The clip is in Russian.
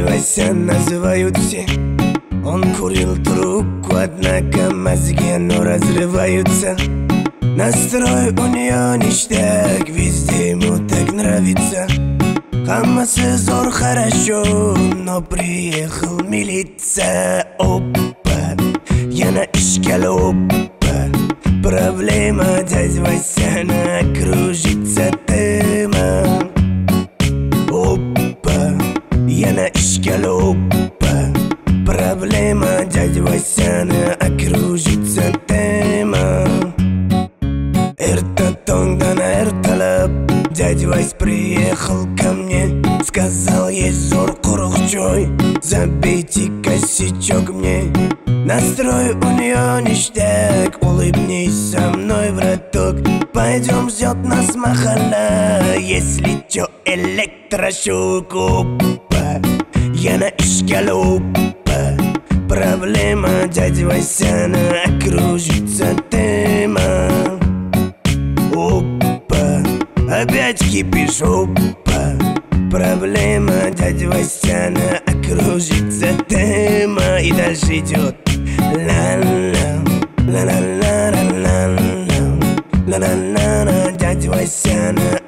Дядя Вася называют все. Он курил трубку, однако мозги, но разрываются. Настрой у нее ништяк, везде ему так нравится. Хамасы зор хорошо, но приехал милиция. Опа, я на ишкале, опа. Проблема, дядя Вася, кружится тема. Опа, я на ишкале, опа. Проблема, дядя Вася, кружится тема. Эртатонгдан эрталап, дядя Вась приехал ко мне. Сказал, есть зор курухчой, забейте косячок мне. Настрой у нее ништяк, улыбнись со мной, браток. Пойдем, ждет нас махала, если чё, электрошок. Опа, я на ишкале, опа. Проблема, дядя Вася, кружится тема. Опа, опять кипиш, опа. Проблема, дядя Вася, кружится тема. И дальше идет ла-ла, ла-ла-ла-ла-ла-ла, ла-ла-ла-ла, дядя Вася